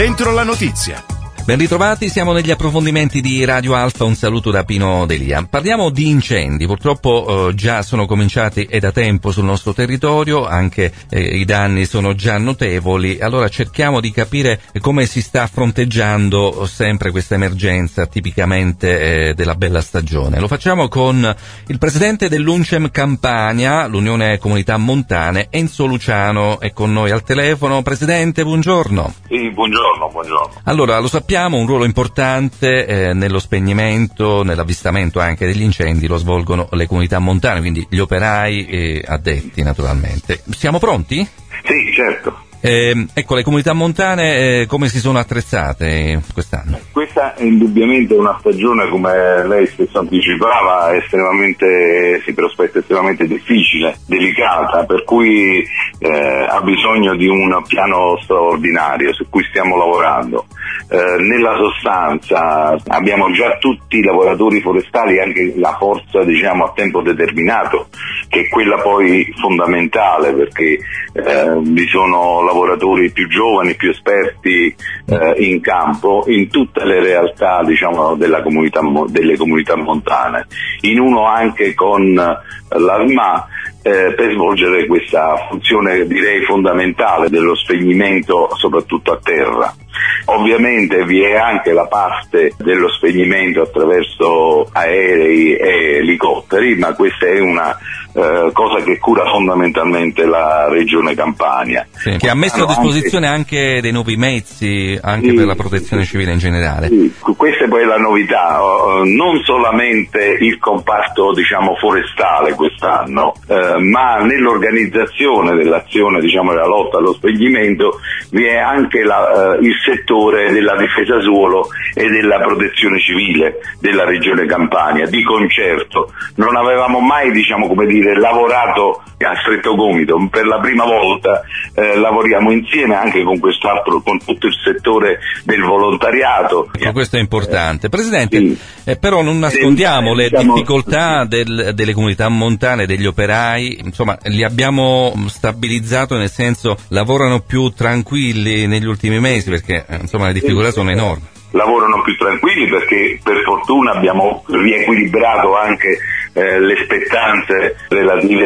Dentro la notizia. Ben ritrovati, siamo negli approfondimenti di Radio Alfa, un saluto da Pino Delia. Parliamo di incendi, purtroppo già sono cominciati e da tempo sul nostro territorio, anche i danni sono già notevoli, allora cerchiamo di capire come si sta fronteggiando sempre questa emergenza tipicamente della bella stagione. Lo facciamo con il presidente dell'UNCEM Campania, l'Unione Comunità Montane, Enzo Luciano, è con noi al telefono. Presidente, buongiorno. Sì, buongiorno. Allora, lo sappiamo, un ruolo importante nello spegnimento, nell'avvistamento anche degli incendi lo svolgono le comunità montane, quindi gli operai addetti naturalmente. Siamo pronti? Sì, certo. Ecco, le comunità montane come si sono attrezzate quest'anno? Questa è indubbiamente una stagione, come lei stesso anticipava, si prospetta estremamente difficile, delicata, per cui ha bisogno di un piano straordinario su cui stiamo lavorando. Nella sostanza abbiamo già tutti i lavoratori forestali, anche la forza a tempo determinato, che è quella poi fondamentale, perché vi sono lavoratori più giovani, più esperti in campo in tutte le realtà delle comunità montane, in uno anche con l'ASMA, per svolgere questa funzione direi fondamentale dello spegnimento soprattutto a terra. Ovviamente vi è anche la parte dello spegnimento attraverso aerei e elicotteri, ma questa è una cosa che cura fondamentalmente la Regione Campania. Sì, che ha messo a disposizione anche dei nuovi mezzi, anche per la protezione civile in generale. Sì, questa è poi la novità, non solamente il comparto forestale quest'anno, ma nell'organizzazione dell'azione della lotta allo spegnimento vi è anche il settore della difesa suolo e della protezione civile della Regione Campania, di concerto. Non avevamo mai lavorato a stretto gomito, per la prima volta lavoriamo insieme anche con con tutto il settore del volontariato. Ecco, questo è importante. Presidente, sì. Però non nascondiamo le difficoltà delle comunità montane, degli operai, insomma li abbiamo stabilizzato, nel senso lavorano più tranquilli negli ultimi mesi, perché le difficoltà sono enormi. Lavorano più tranquilli perché per fortuna abbiamo riequilibrato anche le spettanze relative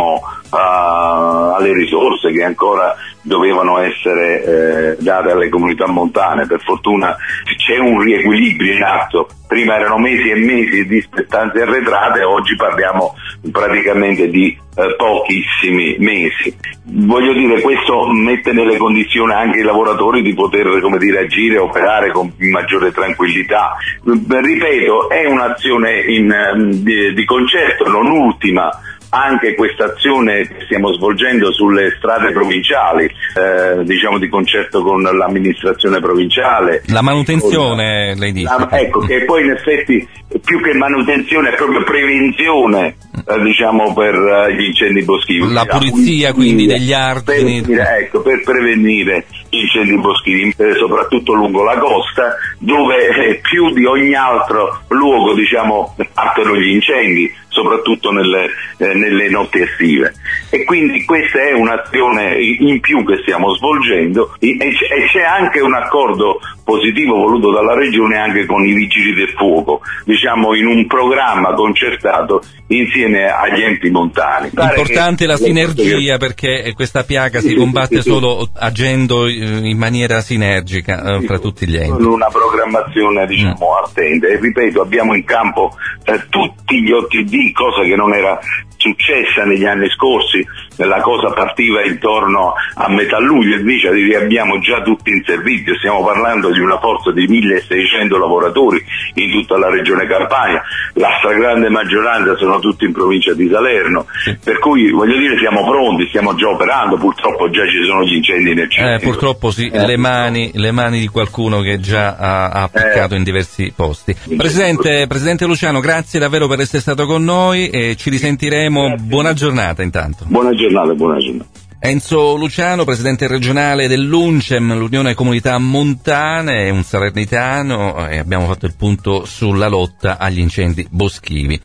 alle risorse che ancora dovevano essere date alle comunità montane. Per fortuna c'è un riequilibrio in atto. Prima erano mesi e mesi di spettanze arretrate, oggi parliamo praticamente di pochissimi mesi. Voglio dire, questo mette nelle condizioni anche i lavoratori di poter agire e operare con maggiore tranquillità. Ripeto, è un'azione di concerto, non ultima. Anche questa azione che stiamo svolgendo sulle strade provinciali, di concerto con l'amministrazione provinciale. La manutenzione, lei dice. Che poi in effetti più che manutenzione è proprio prevenzione, per gli incendi boschivi. La pulizia quindi degli argini. Per prevenire gli incendi boschivi, soprattutto lungo la costa, dove più di ogni altro luogo, partono gli incendi, soprattutto nelle notti estive. E quindi questa è un'azione in più che stiamo svolgendo e c'è anche un accordo positivo voluto dalla Regione anche con i vigili del fuoco, in un programma concertato insieme agli enti montani. Importante la sinergia, perché questa piaga si combatte solo agendo in maniera sinergica fra tutti gli enti. Con una programmazione attenta, e ripeto, abbiamo in campo tutti gli OTD, cosa che non era successa negli anni scorsi. La cosa partiva intorno a metà luglio, invece li abbiamo già tutti in servizio. Stiamo parlando di una forza di 1600 lavoratori in tutta la regione Campania, la stragrande maggioranza sono tutti in provincia di Salerno, per cui siamo pronti, stiamo già operando. Purtroppo già ci sono gli incendi nel centro. Purtroppo sì, le mani di qualcuno che già ha appiccato in diversi posti. Presidente Luciano, grazie davvero per essere stato con noi e ci risentiremo. Grazie. Buona giornata intanto. Buona giornata. Enzo Luciano, presidente regionale dell'UNCEM, l'Unione Comunità Montane, un salernitano, e abbiamo fatto il punto sulla lotta agli incendi boschivi.